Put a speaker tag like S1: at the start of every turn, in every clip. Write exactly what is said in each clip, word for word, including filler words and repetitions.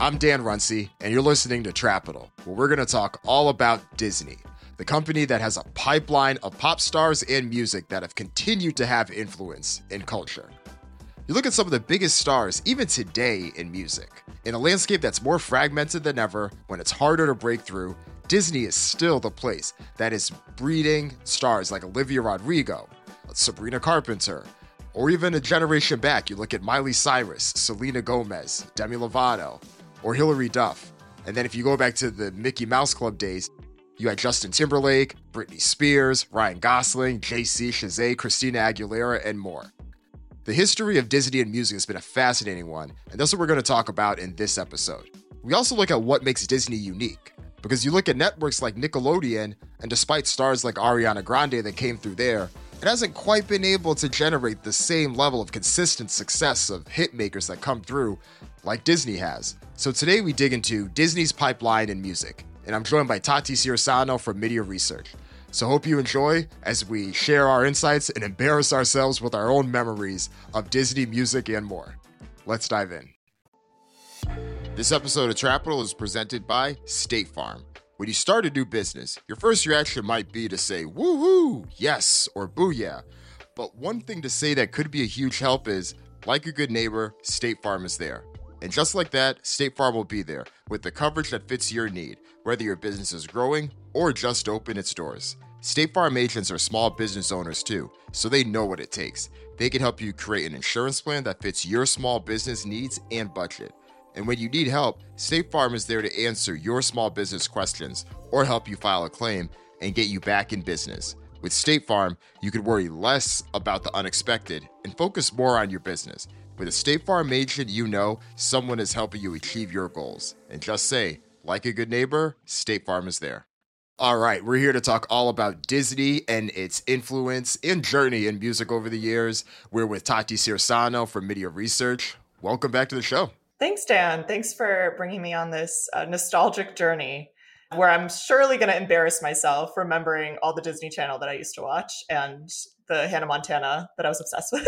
S1: I'm Dan Runcie, and you're listening to Trapital, where we're going to talk all about Disney, the company that has a pipeline of pop stars and music that have continued to have influence in culture. You look at some of the biggest stars, even today, in music. In a landscape that's more fragmented than ever, when it's harder to break through, Disney is still the place that is breeding stars like Olivia Rodrigo, Sabrina Carpenter, or even a generation back, you look at Miley Cyrus, Selena Gomez, Demi Lovato, or Hilary Duff. And then if you go back to the Mickey Mouse Club days, you had Justin Timberlake, Britney Spears, Ryan Gosling, Jay-Z, Shazay, Christina Aguilera, and more. The history of Disney and music has been a fascinating one, and that's what we're going to talk about in this episode. We also look at what makes Disney unique, because you look at networks like Nickelodeon, and despite stars like Ariana Grande that came through there, it hasn't quite been able to generate the same level of consistent success of hit makers that come through like Disney has. So today we dig into Disney's pipeline in music, and I'm joined by Tati Cirisano from Media Research. So hope you enjoy as we share our insights and embarrass ourselves with our own memories of Disney music and more. Let's dive in. This episode of Trapital is presented by State Farm. When you start a new business, your first reaction might be to say, woohoo, yes, or booyah. But one thing to say that could be a huge help is, like a good neighbor, State Farm is there. And just like that, State Farm will be there with the coverage that fits your need, whether your business is growing or just opened its doors. State Farm agents are small business owners too, so they know what it takes. They can help you create an insurance plan that fits your small business needs and budget. And when you need help, State Farm is there to answer your small business questions or help you file a claim and get you back in business. With State Farm, you can worry less about the unexpected and focus more on your business. With a State Farm agent, you know someone is helping you achieve your goals. And just say, like a good neighbor, State Farm is there. All right, we're here to talk all about Disney and its influence and journey in music over the years. We're with Tati Cirisano from Media Research. Welcome back to the show.
S2: Thanks, Dan. Thanks for bringing me on this uh, nostalgic journey where I'm surely going to embarrass myself remembering all the Disney Channel that I used to watch and the Hannah Montana that I was obsessed with.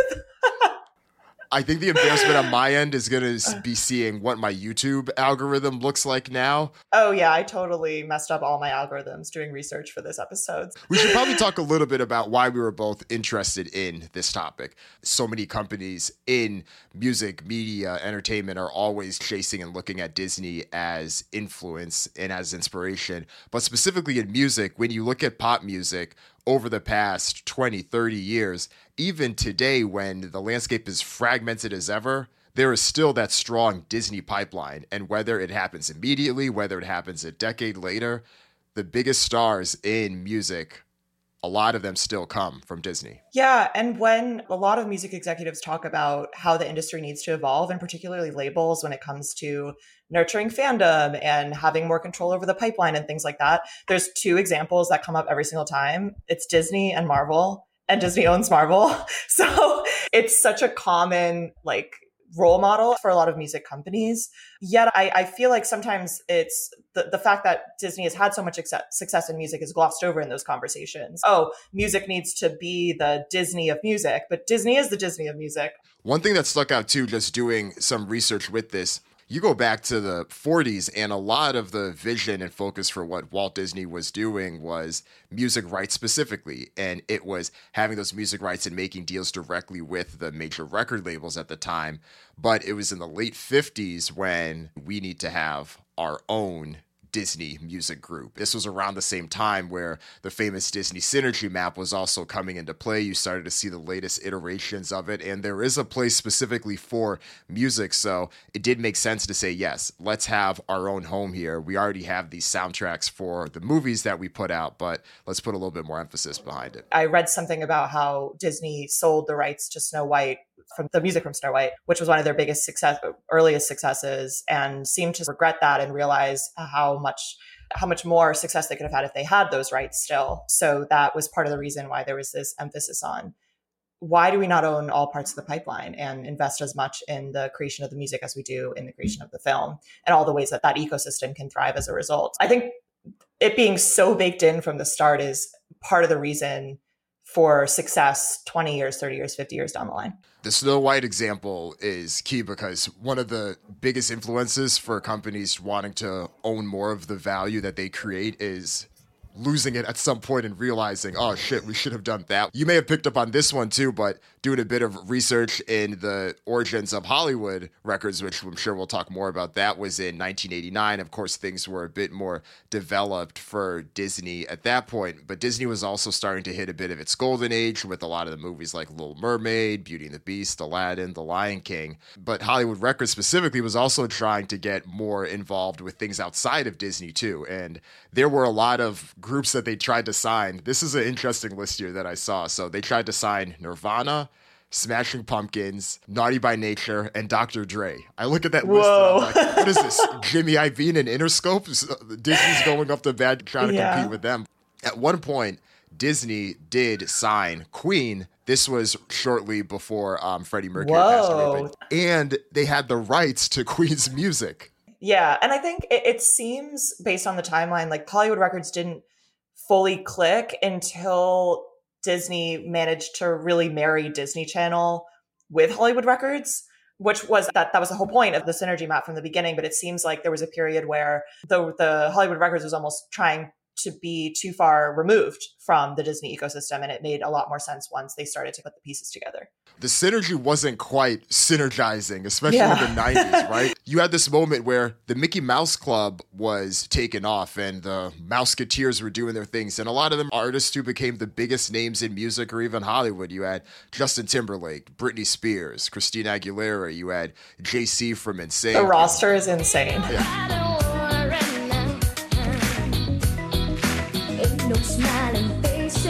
S1: I think the embarrassment on my end is going to be seeing what my YouTube algorithm looks like now.
S2: Oh, yeah. I totally messed up all my algorithms doing research for this episode.
S1: We should probably talk a little bit about why we were both interested in this topic. So many companies in music, media, entertainment are always chasing and looking at Disney as influence and as inspiration. But specifically in music, when you look at pop music, over the past twenty, thirty years, even today when the landscape is fragmented as ever, there is still that strong Disney pipeline. And whether it happens immediately, whether it happens a decade later, the biggest stars in music, a lot of them still come from Disney.
S2: Yeah. And when a lot of music executives talk about how the industry needs to evolve, and particularly labels when it comes to nurturing fandom and having more control over the pipeline and things like that, there's two examples that come up every single time. It's Disney and Marvel, and Disney owns Marvel. So it's such a common, like, role model for a lot of music companies. Yet I, I feel like sometimes it's the, the fact that Disney has had so much success, success in music is glossed over in those conversations. Oh, music needs to be the Disney of music, but Disney is the Disney of music.
S1: One thing that stuck out too, just doing some research with this, you go back to the forties and a lot of the vision and focus for what Walt Disney was doing was music rights specifically. And it was having those music rights and making deals directly with the major record labels at the time. But it was in the late fifties when we need to have our own Disney music group. This was around the same time where the famous Disney Synergy map was also coming into play. You started to see the latest iterations of it, and there is a place specifically for music. So it did make sense to say, yes, let's have our own home here. We already have these soundtracks for the movies that we put out, but let's put a little bit more emphasis behind it.
S2: I read something about how Disney sold the rights to Snow White, from the music from Snow White, which was one of their biggest success, earliest successes, and seemed to regret that and realize how much how much more success they could have had if they had those rights still. So that was part of the reason why there was this emphasis on why do we not own all parts of the pipeline and invest as much in the creation of the music as we do in the creation of the film and all the ways that that ecosystem can thrive as a result. I think it being so baked in from the start is part of the reason for success twenty years, thirty years, fifty years down the line.
S1: The Snow White example is key because one of the biggest influences for companies wanting to own more of the value that they create is losing it at some point and realizing, oh shit, we should have done that. You may have picked up on this one too, but doing a bit of research in the origins of Hollywood records, which I'm sure we'll talk more about, that was in nineteen eighty-nine. Of course, things were a bit more developed for Disney at that point, but Disney was also starting to hit a bit of its golden age with a lot of the movies like Little Mermaid, Beauty and the Beast, Aladdin, The Lion King. But Hollywood Records specifically was also trying to get more involved with things outside of Disney too. And there were a lot of groups that they tried to sign. This is an interesting list here that I saw. So they tried to sign Nirvana, Smashing Pumpkins, Naughty by Nature, and Doctor Dre. I look at that
S2: Whoa.
S1: list and I'm like, what is this? Jimmy Iovine and Interscope? Disney's going up the bat trying to
S2: yeah.
S1: compete with them. At one point, Disney did sign Queen. This was shortly before um, Freddie Mercury
S2: Whoa.
S1: passed away. But, and they had the rights to Queen's music.
S2: Yeah, and I think it, it seems, based on the timeline, like Hollywood Records didn't fully click until Disney managed to really marry Disney Channel with Hollywood Records, which was that that was the whole point of the synergy map from the beginning. But it seems like there was a period where the the Hollywood Records was almost trying to be too far removed from the Disney ecosystem, and it made a lot more sense once they started to put the pieces together.
S1: The synergy wasn't quite synergizing, especially
S2: Yeah.
S1: in the nineties, right? You had this moment where the Mickey Mouse Club was taken off and the Mouseketeers were doing their things. And a lot of them artists who became the biggest names in music or even Hollywood. You had Justin Timberlake, Britney Spears, Christina Aguilera. You had J C from Insane.
S2: The roster is insane.
S1: Yeah.
S3: No smiling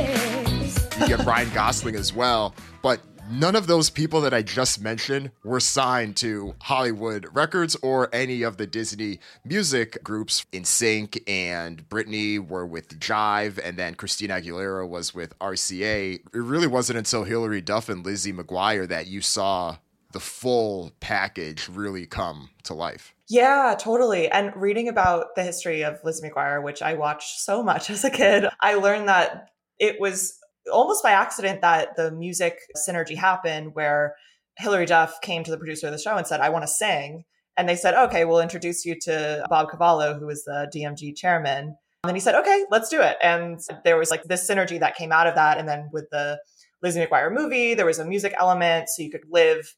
S3: faces.
S1: You get Ryan Gosling as well, but none of those people that I just mentioned were signed to Hollywood Records or any of the Disney music groups. NSYNC and Britney were with Jive, and then Christina Aguilera was with R C A. It really wasn't until Hilary Duff and Lizzie McGuire that you saw the full package really come to life.
S2: Yeah, totally. And reading about the history of Lizzie McGuire, which I watched so much as a kid, I learned that it was almost by accident that the music synergy happened, where Hilary Duff came to the producer of the show and said, I want to sing. And they said, okay, we'll introduce you to Bob Cavallo, who was the D M G chairman. And then he said, okay, let's do it. And there was like this synergy that came out of that. And then with the Lizzie McGuire movie, there was a music element, so you could live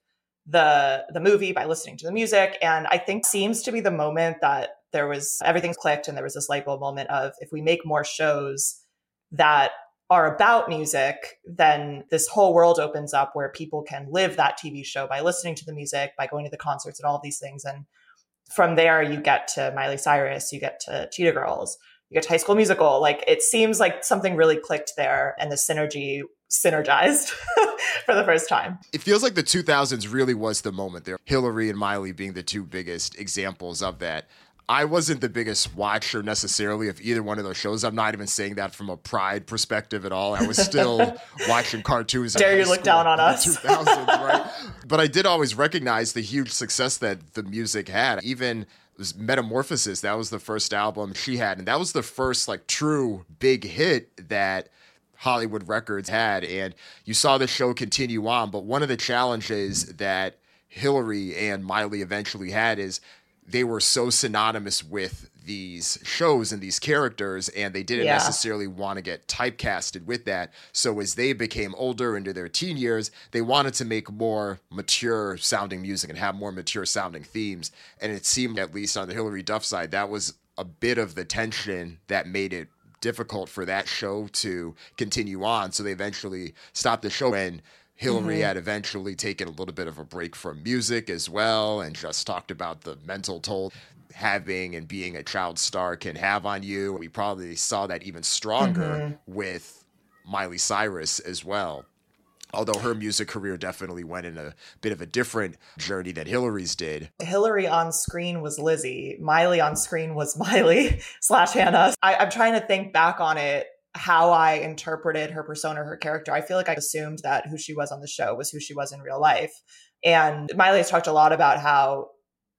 S2: the the movie by listening to the music. And I think seems to be the moment that there was everything's clicked, and there was this light bulb moment of, if we make more shows that are about music, then this whole world opens up where people can live that T V show by listening to the music, by going to the concerts and all of these things. And from there you get to Miley Cyrus, you get to Cheetah Girls, you get to High School Musical. Like, it seems like something really clicked there, and the synergy synergized for the first time.
S1: It feels like the two thousands really was the moment there. Hillary and Miley being the two biggest examples of that. I wasn't the biggest watcher necessarily of either one of those shows. I'm not even saying that from a pride perspective at all. I was still watching cartoons.
S2: Dare you look down on us.
S1: two thousands, right? But I did always recognize the huge success that the music had. Even was Metamorphosis, that was the first album she had. And that was the first like true big hit that Hollywood Records had. And you saw the show continue on. But one of the challenges that Hillary and Miley eventually had is they were so synonymous with these shows and these characters, and they didn't
S2: Yeah.
S1: necessarily want to get typecasted with that. So as they became older into their teen years, they wanted to make more mature sounding music and have more mature sounding themes. And it seemed, at least on the Hilary Duff side, that was a bit of the tension that made it difficult for that show to continue on. So they eventually stopped the show, and Hillary mm-hmm. had eventually taken a little bit of a break from music as well, and just talked about the mental toll having and being a child star can have on you. We probably saw that even stronger mm-hmm. with Miley Cyrus as well. Although her music career definitely went in a bit of a different journey than Hillary's did.
S2: Hillary on screen was Lizzie. Miley on screen was Miley slash Hannah. I, I'm trying to think back on it, how I interpreted her persona, her character. I feel like I assumed that who she was on the show was who she was in real life. And Miley has talked a lot about how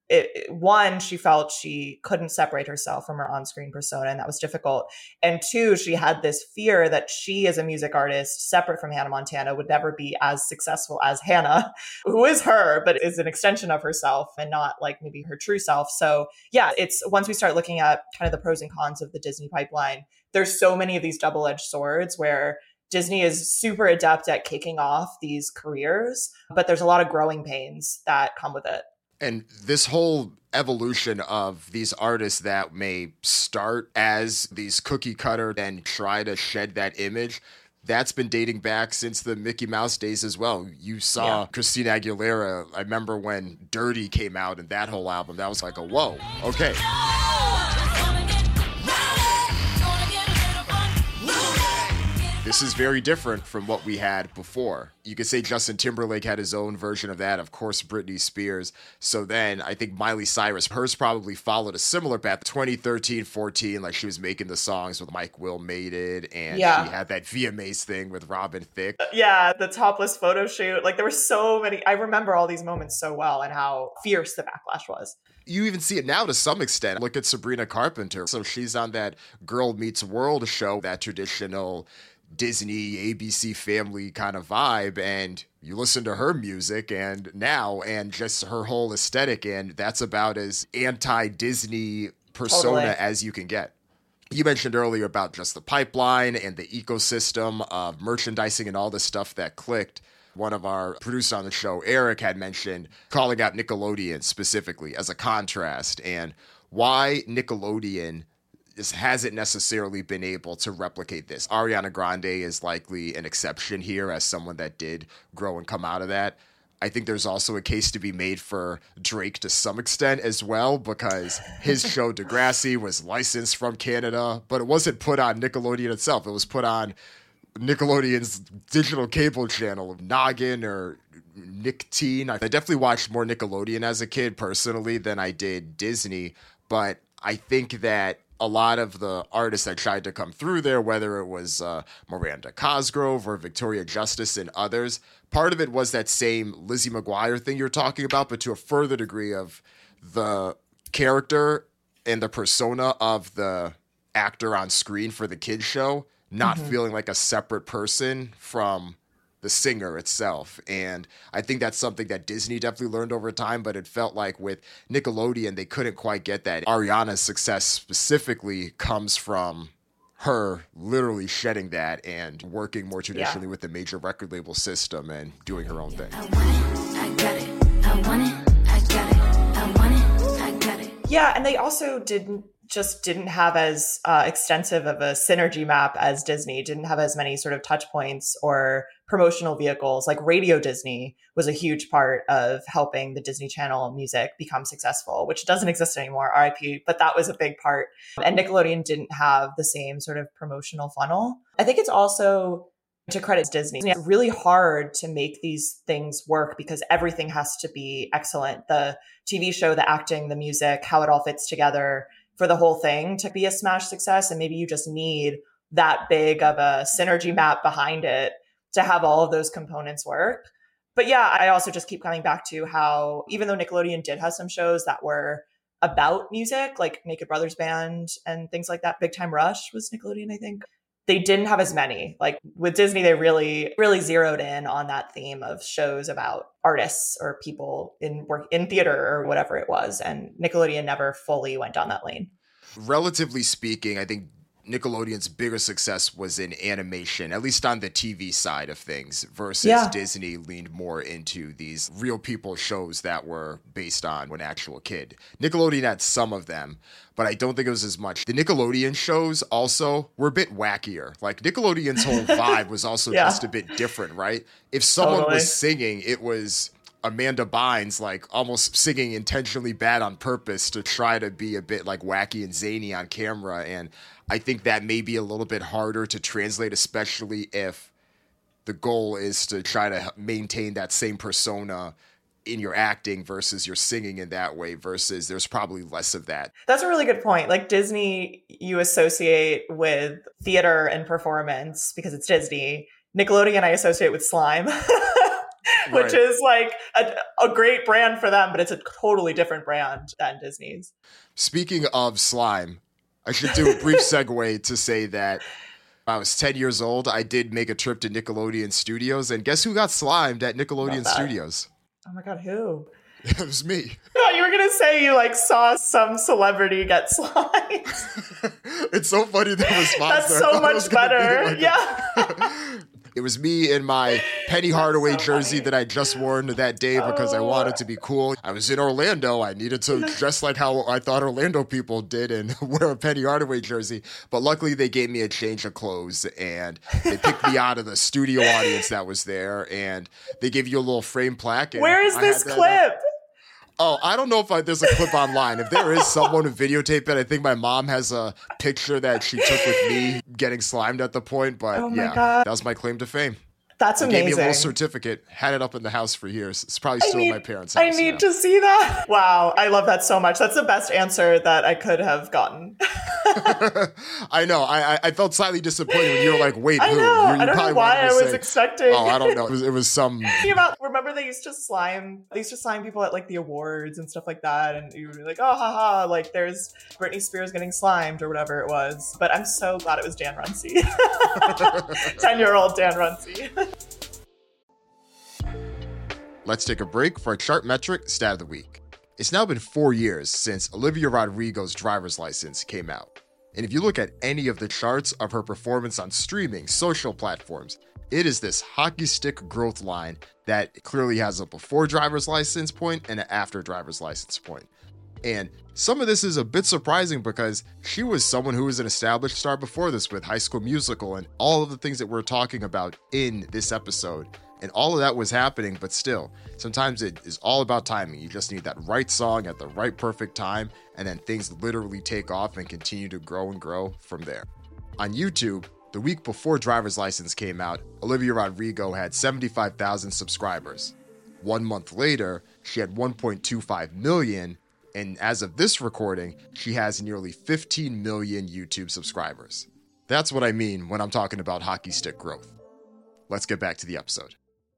S2: it, it- one, she felt she couldn't separate herself from her on-screen persona, and that was difficult. And two, she had this fear that she, as a music artist, separate from Hannah Montana, would never be as successful as Hannah, who is her, but is an extension of herself and not like maybe her true self. So yeah, it's once we start looking at kind of the pros and cons of the Disney pipeline, there's so many of these double-edged swords where Disney is super adept at kicking off these careers, but there's a lot of growing pains that come with it.
S1: And this whole evolution of these artists that may start as these cookie cutter and try to shed that image, that's been dating back since the Mickey Mouse days as well. You saw
S2: Yeah.
S1: Christina Aguilera. I remember when Dirty came out and that whole album, that was like a whoa, okay. This is very different from what we had before. You could say Justin Timberlake had his own version of that. Of course, Britney Spears. So then I think Miley Cyrus, hers probably followed a similar path. twenty thirteen, fourteen, like she was making the songs with Mike Will Made It. And
S2: Yeah.
S1: she had that V M As thing with Robin Thicke.
S2: Yeah, the topless photo shoot. Like there were so many. I remember all these moments so well and how fierce the backlash was.
S1: You even see it now to some extent. Look at Sabrina Carpenter. So she's on that Girl Meets World show, that traditional Disney, A B C family kind of vibe, and you listen to her music and now and just her whole aesthetic, and that's about as anti-Disney persona
S2: Totally.
S1: as you can get. You mentioned earlier about just the pipeline and the ecosystem of merchandising and all the stuff that clicked. One of our producers on the show, Eric, had mentioned calling out Nickelodeon specifically as a contrast, and why Nickelodeon just hasn't necessarily been able to replicate this. Ariana Grande is likely an exception here as someone that did grow and come out of that. I think there's also a case to be made for Drake to some extent as well, because his show Degrassi was licensed from Canada, but it wasn't put on Nickelodeon itself. It was put on Nickelodeon's digital cable channel, Noggin or Nick Teen. I definitely watched more Nickelodeon as a kid personally than I did Disney, but I think that a lot of the artists that tried to come through there, whether it was uh, Miranda Cosgrove or Victoria Justice and others, part of it was that same Lizzie McGuire thing you're talking about, but to a further degree of the character and the persona of the actor on screen for the kids show, not mm-hmm. feeling like a separate person from the singer itself. And I think that's something that Disney definitely learned over time, but it felt like with Nickelodeon, they couldn't quite get that. Ariana's success specifically comes from her literally shedding that and working more traditionally yeah. with the major record label system and doing her own thing.
S3: I want it, I got it. I want it, I got it. I want it, I got it.
S2: Yeah, and they also didn't just didn't have as uh, extensive of a synergy map as Disney, didn't have as many sort of touch points or promotional vehicles. Like Radio Disney was a huge part of helping the Disney Channel music become successful, which doesn't exist anymore, R I P, but that was a big part. And Nickelodeon didn't have the same sort of promotional funnel. I think it's also, to credit Disney, it's really hard to make these things work because everything has to be excellent. The T V show, the acting, the music, how it all fits together for the whole thing to be a smash success. And maybe you just need that big of a synergy map behind it to have all of those components work. But yeah, I also just keep coming back to how, even though Nickelodeon did have some shows that were about music, like Naked Brothers Band and things like that, Big Time Rush was Nickelodeon, I think. They didn't have as many. Like with Disney, they really, really zeroed in on that theme of shows about artists or people in work in theater or whatever it was. And Nickelodeon never fully went down that lane.
S1: Relatively speaking, I think Nickelodeon's bigger success was in animation, at least on the T V side of things, versus
S2: Yeah.
S1: Disney leaned more into these real people shows that were based on an actual kid. Nickelodeon had some of them, but I don't think it was as much. The Nickelodeon shows also were a bit wackier. Like Nickelodeon's whole vibe was also
S2: Yeah.
S1: just a bit different, right? If someone
S2: Totally.
S1: was singing, it was Amanda Bynes, like almost singing intentionally bad on purpose to try to be a bit like wacky and zany on camera. And I think that may be a little bit harder to translate, especially if the goal is to try to maintain that same persona in your acting versus your singing in that way, versus there's probably less of that.
S2: That's a really good point. Like Disney, you associate with theater and performance because it's Disney. Nickelodeon, I associate with slime. which
S1: Right.
S2: is like a, a great brand for them, but it's a totally different brand than Disney's.
S1: Speaking of slime, I should do a brief segue to say that when I was ten years old, I did make a trip to Nickelodeon Studios, and guess who got slimed at Nickelodeon Studios?
S2: Oh my God, who?
S1: It was me.
S2: Oh, you were going to say you like saw some celebrity get slimed.
S1: It's so funny the response.
S2: That's
S1: there.
S2: so
S1: I thought it
S2: much
S1: was gonna be
S2: better.
S1: like a-
S2: Yeah.
S1: It was me in my Penny Hardaway
S2: so
S1: jersey
S2: funny.
S1: that I just worn that day because I
S2: Oh.
S1: wanted to be cool. I was in Orlando. I needed to dress like how I thought Orlando people did and wear a Penny Hardaway jersey. But luckily, they gave me a change of clothes and they picked me out of the studio audience that was there. And they gave you a little frame plaque. And
S2: Where is
S1: I
S2: this
S1: had that-
S2: clip?
S1: Oh, I don't know if I, there's a clip online. If there is someone to videotape it, I think my mom has a picture that she took with me getting slimed at the point. But
S2: Oh my
S1: yeah,
S2: God.
S1: that was my claim to fame.
S2: That's
S1: They gave me a
S2: amazing.
S1: little certificate, had it up in the house for years. It's probably
S2: I
S1: still
S2: need,
S1: in my parents' house.
S2: I need
S1: now.
S2: to see that. Wow, I love that so much. That's the best answer that I could have gotten.
S1: I know. I, I I felt slightly disappointed when you were like, "Wait,
S2: I
S1: who?"
S2: know.
S1: You, you
S2: I don't
S1: probably
S2: know why
S1: wanted
S2: I
S1: to
S2: was
S1: say,
S2: expecting.
S1: "Oh, I don't know." It was, it was some.
S2: Thinking about, remember they used to slime, they used to slime people at like the awards and stuff like that, and you would be like, oh, haha, like there's Britney Spears getting slimed or whatever it was. But I'm so glad it was Dan Runcie, ten-year-old Dan Runcie.
S1: Let's take a break for a chart metric stat of the week. It's now been four years since Olivia Rodrigo's driver's license came out. And if you look at any of the charts of her performance on streaming, social platforms, it is this hockey stick growth line that clearly has a before driver's license point and an after driver's license point. And some of this is a bit surprising because she was someone who was an established star before this with High School Musical and all of the things that we're talking about in this episode. And all of that was happening, but still, sometimes it is all about timing. You just need that right song at the right perfect time, and then things literally take off and continue to grow and grow from there. On YouTube, the week before Driver's License came out, Olivia Rodrigo had seventy-five thousand subscribers. One month later, she had one point two five million, and as of this recording, she has nearly fifteen million YouTube subscribers. That's what I mean when I'm talking about hockey stick growth. Let's get back to the episode.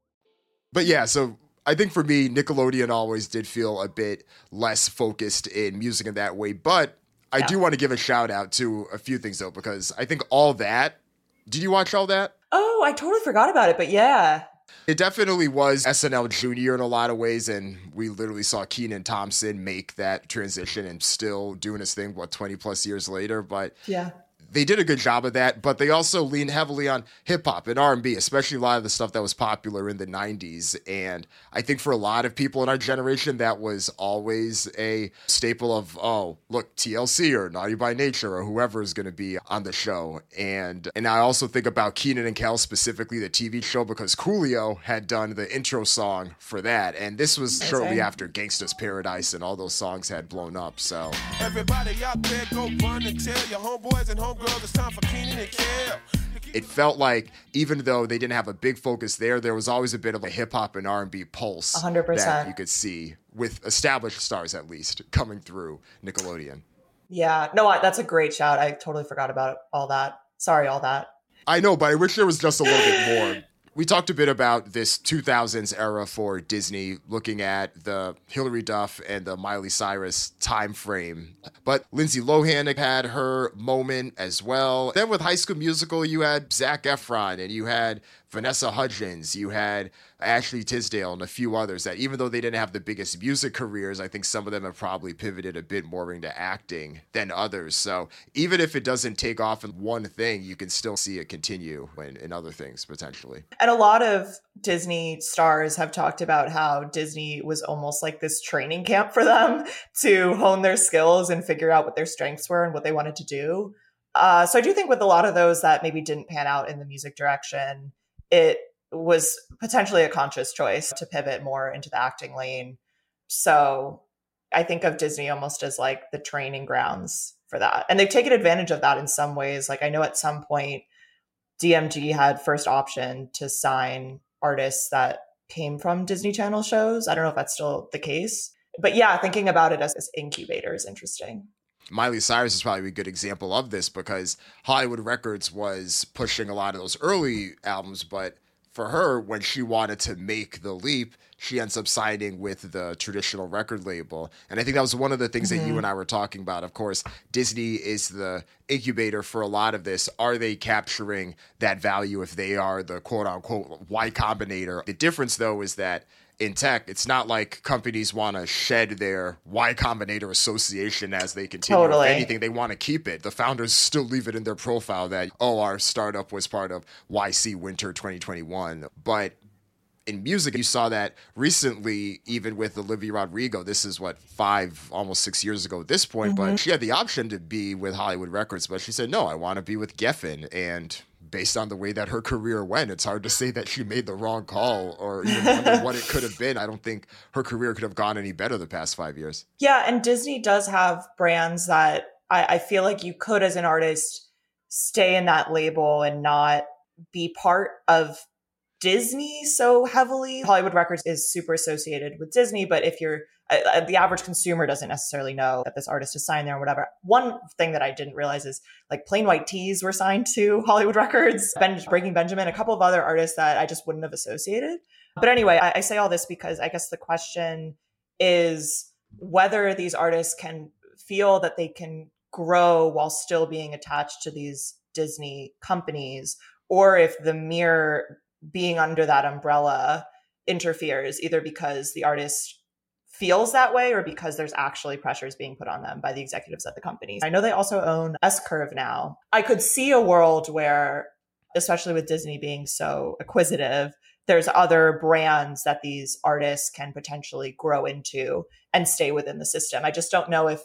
S1: But yeah, so I think for me, Nickelodeon always did feel a bit less focused in music in that way. But I
S2: Yeah.
S1: do want to give a shout out to a few things, though, because I think All That, did you watch All That?
S2: Oh, I totally forgot about it, but yeah.
S1: It definitely was S N L Junior in a lot of ways, and we literally saw Kenan Thompson make that transition and still doing his thing, what, twenty plus years later. But
S2: Yeah.
S1: they did a good job of that, but they also leaned heavily on hip hop and R and B, especially a lot of the stuff that was popular in the nineties. And I think for a lot of people in our generation, that was always a staple of, oh, look, T L C or Naughty by Nature or whoever is going to be on the show. And and I also think about Kenan and Kel, specifically the T V show, because Coolio had done the intro song for that. And this was
S2: Amazing.
S1: shortly after Gangsta's Paradise and all those songs had blown up. So
S4: Everybody out there, go run and tell your homeboys and homegirls it's time for Keenan and Kel.
S1: it felt like even though they didn't have a big focus there, there was always a bit of a hip hop and R and B pulse
S2: one hundred percent.
S1: that you could see with established stars at least coming through Nickelodeon.
S2: Yeah. No, I, that's a great shout. I totally forgot about all that. Sorry, all that.
S1: I know, but I wish there was just a little bit more. We talked a bit about this two thousands era for Disney, looking at the Hilary Duff and the Miley Cyrus time frame. But Lindsay Lohan had her moment as well. Then with High School Musical, you had Zac Efron and you had Vanessa Hudgens, you had Ashley Tisdale and a few others that even though they didn't have the biggest music careers, I think some of them have probably pivoted a bit more into acting than others. So even if it doesn't take off in one thing, you can still see it continue in, in other things potentially.
S2: And a lot of Disney stars have talked about how Disney was almost like this training camp for them to hone their skills and figure out what their strengths were and what they wanted to do. Uh, so I do think with a lot of those that maybe didn't pan out in the music direction, it was potentially a conscious choice to pivot more into the acting lane. So I think of Disney almost as like the training grounds for that. And they've taken advantage of that in some ways. Like I know at some point, D M G had first option to sign artists that came from Disney Channel shows. I don't know if that's still the case. But yeah, thinking about it as this incubator is interesting.
S1: Miley Cyrus is probably a good example of this because Hollywood Records was pushing a lot of those early albums, but for her, when she wanted to make the leap, she ends up signing with the traditional record label. And I think that was one of the things mm-hmm. that you and I were talking about. Of course, Disney is the incubator for a lot of this. Are they capturing that value if they are the quote unquote Y Combinator? The difference, though, is that in tech, it's not like companies want to shed their Y Combinator association as they continue.
S2: Totally.
S1: If anything, they want to keep it. The founders still leave it in their profile that, oh, our startup was part of Y C Winter twenty twenty-one. But in music, you saw that recently, even with Olivia Rodrigo. This is what, five, almost six years ago at this point. Mm-hmm. But she had the option to be with Hollywood Records, but she said, no, I want to be with Geffen. And based on the way that her career went, it's hard to say that she made the wrong call or even wonder what it could have been. I don't think her career could have gone any better the past five years.
S2: Yeah, and Disney does have brands that I, I feel like you could, as an artist, stay in that label and not be part of Disney so heavily. Hollywood Records is super associated with Disney, but if you're uh, the average consumer doesn't necessarily know that this artist is signed there or whatever. One thing that I didn't realize is like Plain White T's were signed to Hollywood Records, ben- Breaking Benjamin, a couple of other artists that I just wouldn't have associated. But anyway, I, I say all this because I guess the question is whether these artists can feel that they can grow while still being attached to these Disney companies, or if the mere being under that umbrella interferes either because the artist feels that way or because there's actually pressures being put on them by the executives at the company. I know they also own S-Curve now. I could see a world where, especially with Disney being so acquisitive, there's other brands that these artists can potentially grow into and stay within the system. I just don't know if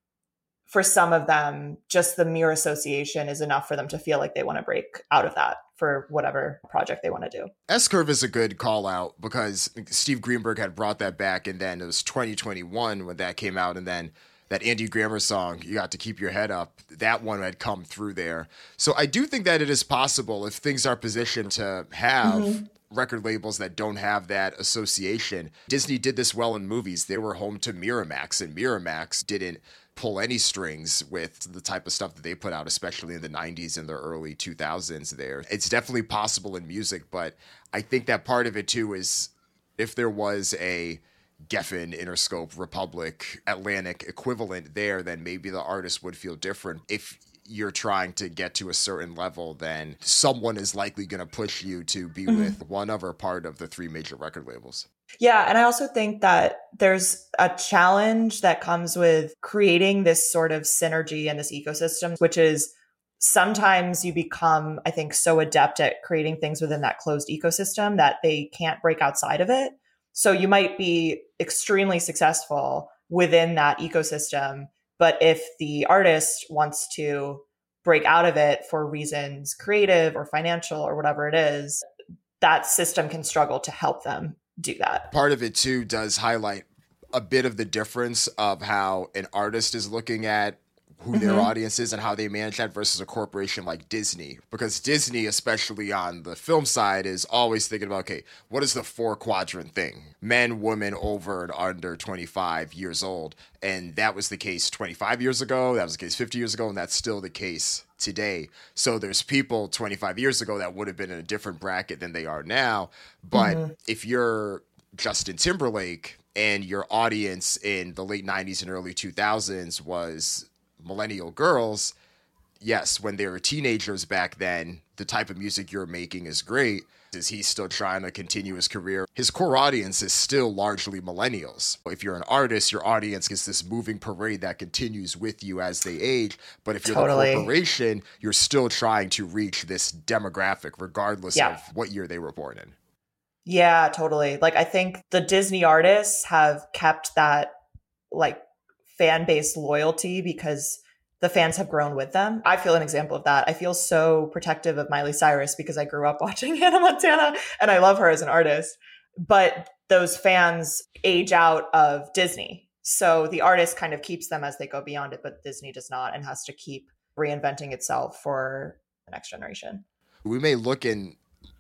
S2: for some of them, just the mere association is enough for them to feel like they want to break out of that for whatever project they want to do.
S1: S-Curve is a good call out because Steve Greenberg had brought that back, and then it was twenty twenty-one when that came out, and then that Andy Grammer song, You Got to Keep Your Head Up, that one had come through there. So I do think that it is possible if things are positioned to have mm-hmm. record labels that don't have that association. Disney did this well in movies. They were home to Miramax, and Miramax didn't pull any strings with the type of stuff that they put out, especially in the nineties and the early two thousands there. It's definitely possible in music, but I think that part of it too is if there was a Geffen, Interscope, Republic, Atlantic equivalent there, then maybe the artist would feel different. If you're trying to get to a certain level, then someone is likely going to push you to be mm-hmm. with one other part of the three major record labels.
S2: Yeah. And I also think that there's a challenge that comes with creating this sort of synergy in this ecosystem, which is sometimes you become, I think, so adept at creating things within that closed ecosystem that they can't break outside of it. So you might be extremely successful within that ecosystem, but if the artist wants to break out of it for reasons creative or financial or whatever it is, that system can struggle to help them do that.
S1: Part of it too does highlight a bit of the difference of how an artist is looking at who mm-hmm. their audience is and how they manage that versus a corporation like Disney. Because Disney, especially on the film side, is always thinking about, okay, what is the four quadrant thing? Men, women over and under twenty-five years old. And that was the case twenty-five years ago. That was the case fifty years ago. And that's still the case today. So there's people twenty-five years ago that would have been in a different bracket than they are now. But mm-hmm. if you're Justin Timberlake and your audience in the late nineties and early two thousands was millennial girls, yes, when they were teenagers back then, the type of music you're making is great. Is he still trying to continue his career? His core audience is still largely millennials. If you're an artist, your audience is this moving parade that continues with you as they age. But if you're totally. the corporation, you're still trying to reach this demographic, regardless yeah. of what year they were born in.
S2: Yeah, totally. Like, I think the Disney artists have kept that, like, fan base loyalty because the fans have grown with them. I feel an example of that. I feel so protective of Miley Cyrus because I grew up watching Hannah Montana and I love her as an artist. But those fans age out of Disney. So the artist kind of keeps them as they go beyond it, but Disney does not and has to keep reinventing itself for the next generation.
S1: We may look in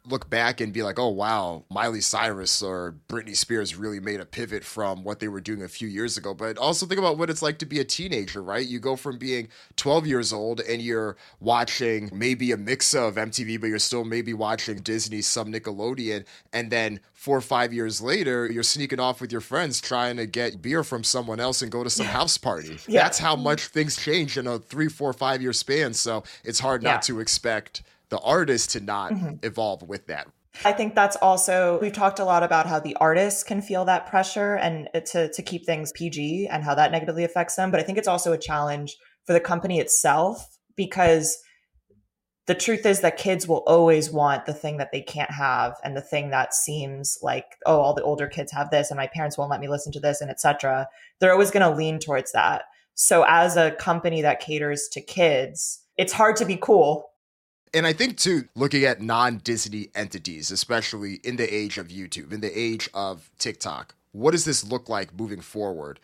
S1: look back and be like, oh, wow, Miley Cyrus or Britney Spears really made a pivot from what they were doing a few years ago. But also think about what it's like to be a teenager, right? You go from being twelve years old and you're watching maybe a mix of M T V, but you're still maybe watching Disney, some Nickelodeon. And then four or five years later, you're sneaking off with your friends trying to get beer from someone else and go to some house party. Yeah. That's how much things change in a three, four, five year span. So it's hard not yeah. to expect the artist to not mm-hmm. evolve with that.
S2: I think that's also, we've talked a lot about how the artists can feel that pressure and to, to keep things P G and how that negatively affects them. But I think it's also a challenge for the company itself, because the truth is that kids will always want the thing that they can't have, and the thing that seems like, oh, all the older kids have this and my parents won't let me listen to this, and et cetera. They're always going to lean towards that. So as a company that caters to kids, it's hard to be cool.
S1: And I think, too, looking at non-Disney entities, especially in the age of YouTube, in the age of TikTok, what does this look like moving forward?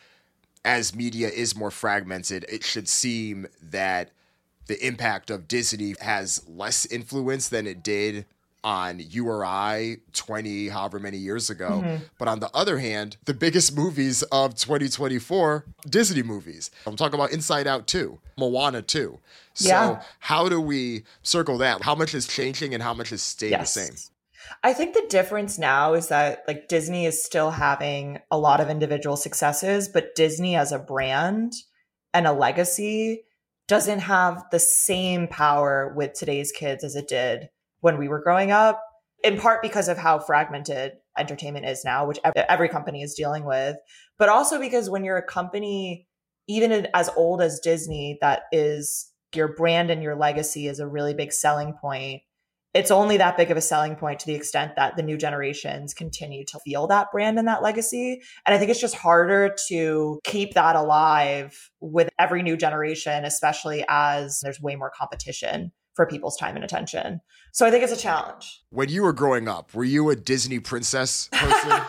S1: As media is more fragmented, it should seem that the impact of Disney has less influence than it did on you or I twenty, however many years ago. Mm-hmm. But on the other hand, the biggest movies of twenty twenty-four, Disney movies. I'm talking about Inside Out two, Moana two. So yeah. how do we circle that? How much is changing and how much is staying yes. the same?
S2: I think the difference now is that like Disney is still having a lot of individual successes, but Disney as a brand and a legacy doesn't have the same power with today's kids as it did when we were growing up, in part because of how fragmented entertainment is now, which every company is dealing with, but also because when you're a company, even as old as Disney, that is your brand and your legacy is a really big selling point. It's only that big of a selling point to the extent that the new generations continue to feel that brand and that legacy. And I think it's just harder to keep that alive with every new generation, especially as there's way more competition for people's time and attention. So I think it's a challenge.
S1: When you were growing up, were you a Disney princess person?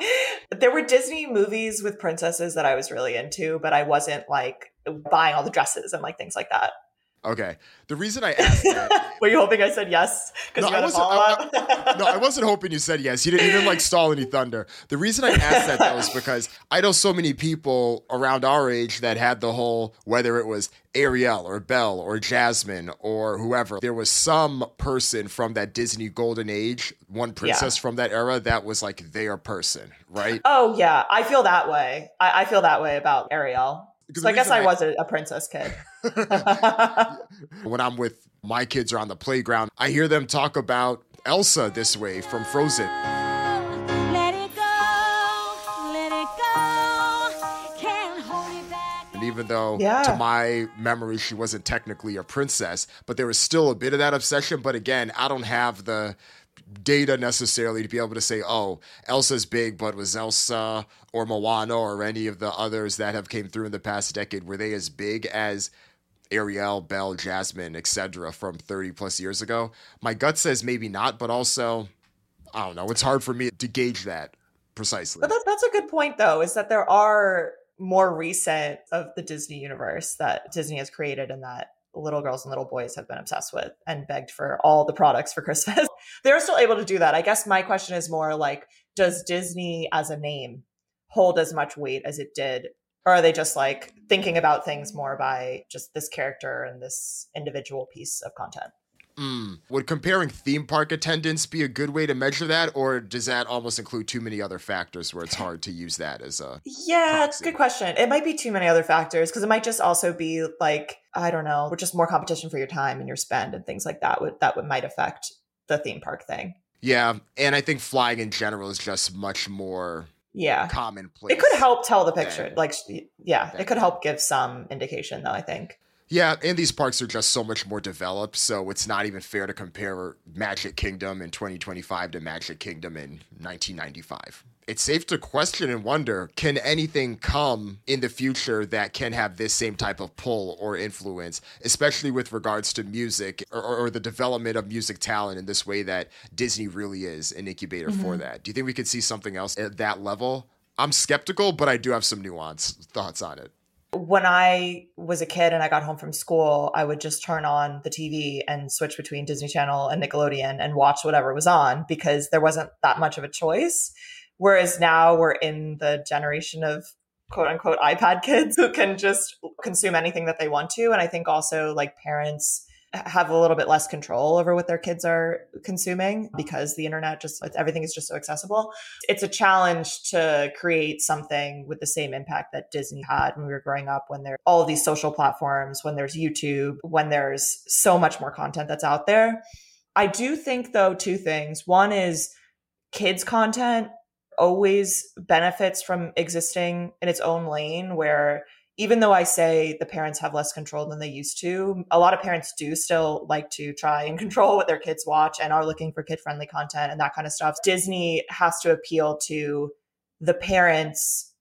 S2: There were Disney movies with princesses that I was really into, but I wasn't like buying all the dresses and like things like that.
S1: Okay. The reason I asked that...
S2: Were you hoping I said yes? Because
S1: no,
S2: you had a follow-up?
S1: I, I, no, I wasn't hoping you said yes. You didn't, you didn't like stall any thunder. The reason I asked that, though, is because I know so many people around our age that had the whole, whether it was Ariel or Belle or Jasmine or whoever, there was some person from that Disney golden age, one princess yeah. from that era that was like their person, right?
S2: Oh, yeah. I feel that way. I, I feel that way about Ariel. So I guess I, I was a, a princess kid.
S1: When I'm with my kids or on the playground, I hear them talk about Elsa this way from Frozen.
S3: Let it go, let it go, can't hold it back.
S1: And even though
S2: yeah.
S1: to my memory, she wasn't technically a princess, but there was still a bit of that obsession. But again, I don't have the data necessarily to be able to say, oh, Elsa's big, but was Elsa or Moana or any of the others that have came through in the past decade, were they as big as Ariel, Belle, Jasmine, et cetera from thirty plus years ago? My gut says maybe not, but also, I don't know. It's hard for me to gauge that precisely.
S2: But that, that's a good point, though, is that there are more recent of the Disney universe that Disney has created and that little girls and little boys have been obsessed with and begged for all the products for Christmas. They're still able to do that. I guess my question is more like, does Disney as a name hold as much weight as it did? Or are they just like thinking about things more by just this character and this individual piece of content?
S1: Mm. Would comparing theme park attendance be a good way to measure that? Or does that almost include too many other factors where it's hard to use that as a
S2: Yeah,
S1: proxy?
S2: Good question. It might be too many other factors because it might just also be like, I don't know, with just more competition for your time and your spend and things like that would that would might affect the theme park thing.
S1: Yeah, and I think flying in general is just much more
S2: yeah
S1: commonplace.
S2: It could help tell the picture.
S1: Than,
S2: like, yeah, it could help give some indication though, I think.
S1: Yeah, and these parks are just so much more developed, so it's not even fair to compare Magic Kingdom in twenty twenty-five to Magic Kingdom in nineteen ninety-five. It's safe to question and wonder, can anything come in the future that can have this same type of pull or influence, especially with regards to music or, or the development of music talent in this way that Disney really is an incubator mm-hmm. for that? Do you think we could see something else at that level? I'm skeptical, but I do have some nuanced thoughts on it.
S2: When I was a kid and I got home from school, I would just turn on the T V and switch between Disney Channel and Nickelodeon and watch whatever was on because there wasn't that much of a choice. Whereas now we're in the generation of quote unquote iPad kids who can just consume anything that they want to. And I think also like parents have a little bit less control over what their kids are consuming because the internet just, everything is just so accessible. It's a challenge to create something with the same impact that Disney had when we were growing up, when there are all of these social platforms, when there's YouTube, when there's so much more content that's out there. I do think though, two things. One is kids content always benefits from existing in its own lane, where even though I say the parents have less control than they used to, a lot of parents do still like to try and control what their kids watch and are looking for kid-friendly content and that kind of stuff. Disney has to appeal to the parents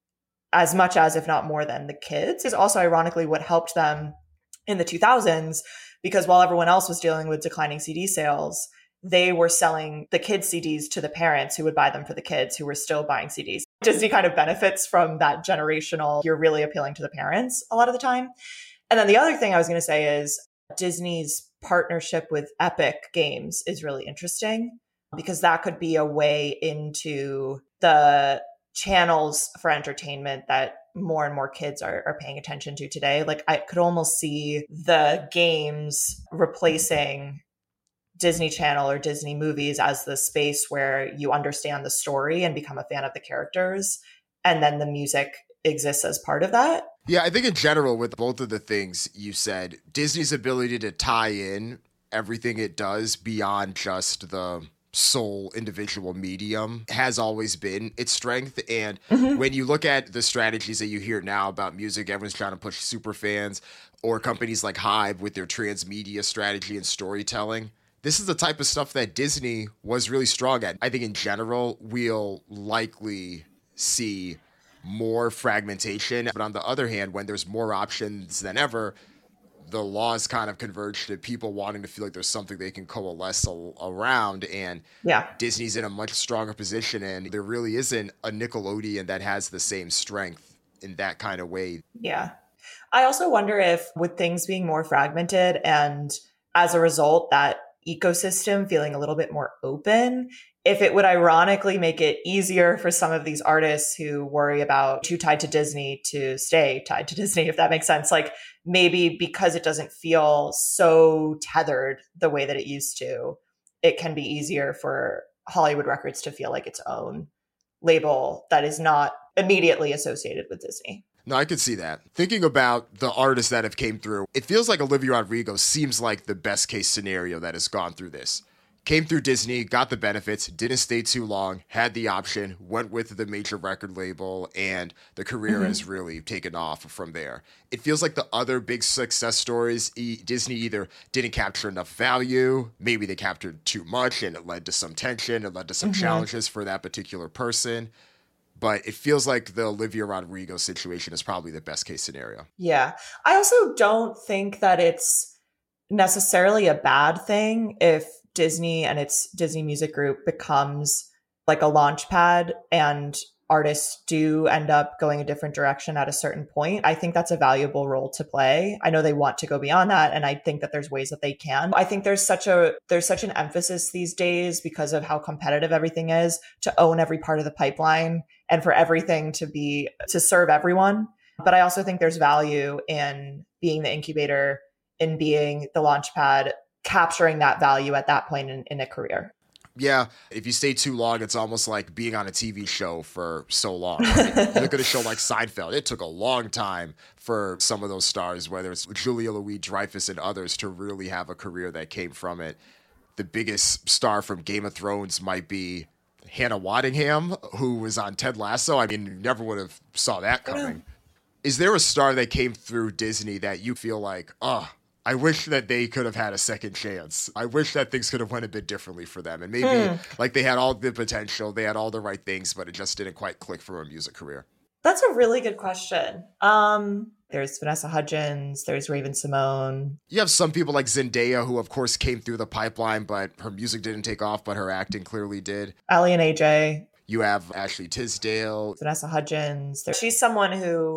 S2: as much as, if not more than, the kids. Is also ironically what helped them in the two thousands, because while everyone else was dealing with declining C D sales, they were selling the kids' C Ds to the parents who would buy them for the kids who were still buying C Ds. Disney kind of benefits from that generational, you're really appealing to the parents a lot of the time. And then the other thing I was going to say is Disney's partnership with Epic Games is really interesting because that could be a way into the channels for entertainment that more and more kids are, are paying attention to today. Like I could almost see the games replacing Disney Channel or Disney movies as the space where you understand the story and become a fan of the characters. And then the music exists as part of that.
S1: Yeah, I think in general, with both of the things you said, Disney's ability to tie in everything it does beyond just the sole individual medium has always been its strength. And mm-hmm. when you look at the strategies that you hear now about music, everyone's trying to push super fans, or companies like Hive with their transmedia strategy and storytelling. This is the type of stuff that Disney was really strong at. I think in general, we'll likely see more fragmentation. But on the other hand, when there's more options than ever, the laws kind of converge to people wanting to feel like there's something they can coalesce al- around. And
S2: yeah.
S1: Disney's in a much stronger position. And there really isn't a Nickelodeon that has the same strength in that kind of way.
S2: Yeah. I also wonder if with things being more fragmented and as a result, that ecosystem feeling a little bit more open, if it would ironically make it easier for some of these artists who worry about too tied to Disney to stay tied to Disney, if that makes sense. Like maybe because it doesn't feel so tethered the way that it used to, it can be easier for Hollywood Records to feel like its own label that is not immediately associated with Disney.
S1: No, I could see that. Thinking about the artists that have came through, it feels like Olivia Rodrigo seems like the best case scenario that has gone through this. Came through Disney, got the benefits, didn't stay too long, had the option, went with the major record label, and the career mm-hmm. has really taken off from there. It feels like the other big success stories, e- Disney either didn't capture enough value, maybe they captured too much, and it led to some tension, it led to some mm-hmm. challenges for that particular person. But it feels like the Olivia Rodrigo situation is probably the best case scenario.
S2: Yeah. I also don't think that it's necessarily a bad thing if Disney and its Disney Music Group becomes like a launch pad and artists do end up going a different direction at a certain point. I think that's a valuable role to play. I know they want to go beyond that, and I think that there's ways that they can. I think there's such a there's such an emphasis these days because of how competitive everything is to own every part of the pipeline and for everything to be to serve everyone. But I also think there's value in being the incubator, in being the launch pad, capturing that value at that point in, in a career.
S1: Yeah, if you stay too long, it's almost like being on a T V show for so long. I mean, you look at a show like Seinfeld, it took a long time for some of those stars, whether it's Julia Louis-Dreyfus and others, to really have a career that came from it. The biggest star from Game of Thrones might be Hannah Waddingham, who was on Ted Lasso. I mean, you never would have saw that coming. Is there a star that came through Disney that you feel like, oh, I wish that they could have had a second chance. I wish that things could have went a bit differently for them. And maybe hmm. like they had all the potential, they had all the right things, but it just didn't quite click for a music career.
S2: That's a really good question. Um, there's Vanessa Hudgens, there's Raven-Symoné.
S1: You have some people like Zendaya, who of course came through the pipeline, but her music didn't take off, but her acting clearly did.
S2: Ally and A J.
S1: You have Ashley Tisdale.
S2: Vanessa Hudgens. She's someone who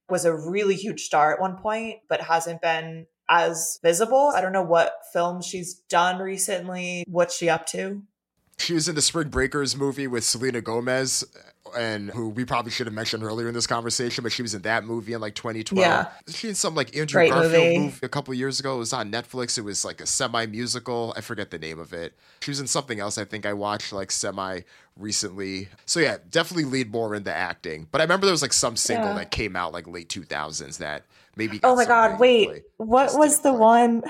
S2: was a really huge star at one point, but hasn't been as visible. I don't know what films she's done recently. What's she up to?
S1: She was in the Spring Breakers movie with Selena Gomez, and who we probably should have mentioned earlier in this conversation, but she was in that movie in like twenty twelve.
S2: Yeah.
S1: She in some like Andrew
S2: Great
S1: Garfield
S2: movie.
S1: movie a couple years ago. It was on Netflix. It was like a semi-musical. I forget the name of it. She was in something else I think I watched like semi recently. So yeah, definitely lead more into acting. But I remember there was like some single
S2: Yeah.
S1: that came out like late two thousands that maybe got
S2: Oh my
S1: some
S2: God,
S1: radio
S2: wait,
S1: play.
S2: what
S1: Just
S2: was
S1: didn't
S2: the
S1: click.
S2: one?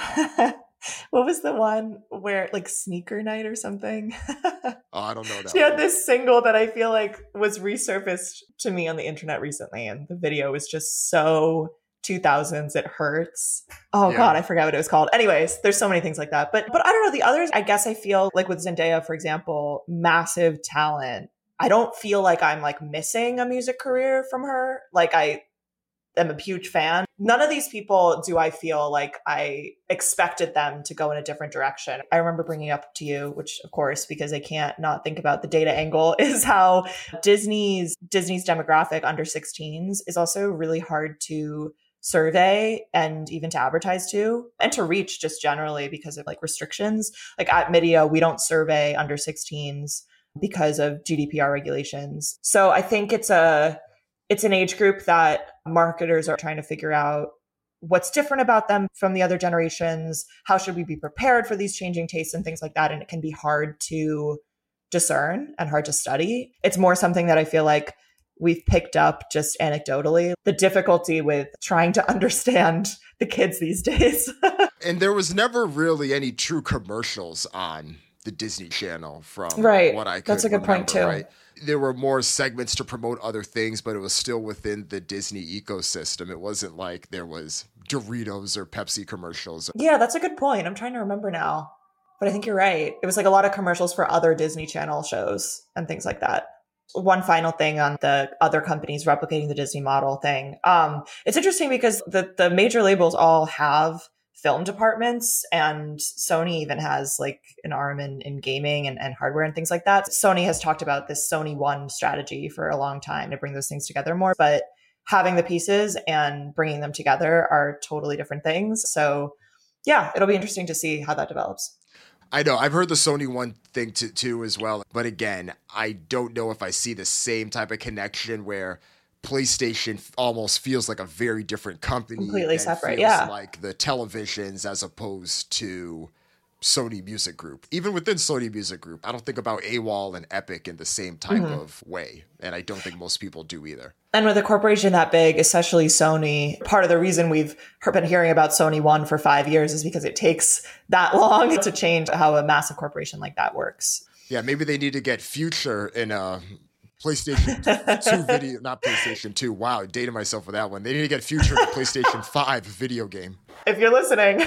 S2: What was the one where like Sneaker Night or something?
S1: Oh, I don't know that
S2: She had
S1: one.
S2: this single that I feel like was resurfaced to me on the internet recently, and the video was just so two thousands. It hurts. Oh
S1: Yeah.
S2: God, I forgot what it was called. Anyways, there's so many things like that. But but I don't know the others. I guess I feel like with Zendaya, for example, massive talent. I don't feel like I'm like missing a music career from her. Like I am a huge fan. None of these people do I feel like I expected them to go in a different direction. I remember bringing up to you, which of course, because I can't not think about the data angle, is how Disney's Disney's demographic under sixteens is also really hard to survey and even to advertise to and to reach just generally because of like restrictions. Like at Midia, we don't survey under sixteens because of G D P R regulations. So I think it's a It's an age group that marketers are trying to figure out what's different about them from the other generations. How should we be prepared for these changing tastes and things like that? And it can be hard to discern and hard to study. It's more something that I feel like we've picked up just anecdotally. The difficulty with trying to understand the kids these days.
S1: And there was never really any true commercials on the Disney Channel from
S2: Right.
S1: what I could
S2: That's a good point,
S1: remember,
S2: too.
S1: right? There were more segments to promote other things, but it was still within the Disney ecosystem. It wasn't like there was Doritos or Pepsi commercials.
S2: Yeah, that's a good point. I'm trying to remember now. But I think you're right. It was like a lot of commercials for other Disney Channel shows and things like that. One final thing on the other companies replicating the Disney model thing. Um, it's interesting because the, the major labels all have film departments, and Sony even has like an arm in, in gaming and, and hardware and things like that. Sony has talked about this Sony One strategy for a long time to bring those things together more, but having the pieces and bringing them together are totally different things. So yeah, it'll be interesting to see how that develops.
S1: I know, I've heard the Sony One thing t- too as well. But again, I don't know if I see the same type of connection where PlayStation almost feels like a very different company.
S2: Completely
S1: and
S2: separate,
S1: feels
S2: yeah.
S1: like the televisions as opposed to Sony Music Group. Even within Sony Music Group, I don't think about AWOL and Epic in the same type
S2: Mm-hmm.
S1: of way. And I don't think most people do either.
S2: And with a corporation that big, especially Sony, part of the reason we've been hearing about Sony One for five years is because it takes that long to change how a massive corporation like that works.
S1: Yeah, maybe they need to get Future in a PlayStation two video, not PlayStation two. Wow, dated myself with that one. They need to get Future in a PlayStation five video game.
S2: If you're listening.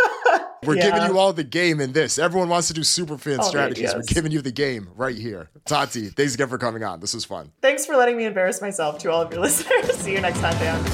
S1: We're
S2: Yeah.
S1: giving you all the game in this. Everyone wants to do super fan
S2: All the
S1: strategies. We're
S2: ideas.
S1: giving you the game right here. Tati, thanks again for coming on. This was fun.
S2: Thanks for letting me embarrass myself to all of your listeners. See you next time, Dan.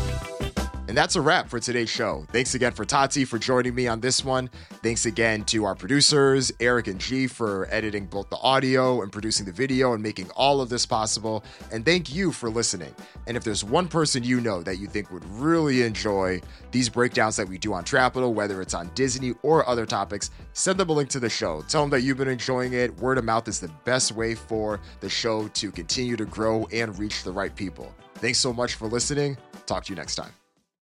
S1: And that's a wrap for today's show. Thanks again for Tati for joining me on this one. Thanks again to our producers, Eric and G, for editing both the audio and producing the video and making all of this possible. And thank you for listening. And if there's one person you know that you think would really enjoy these breakdowns that we do on Trapital, whether it's on Disney or other topics, send them a link to the show. Tell them that you've been enjoying it. Word of mouth is the best way for the show to continue to grow and reach the right people. Thanks so much for listening. Talk to you next time.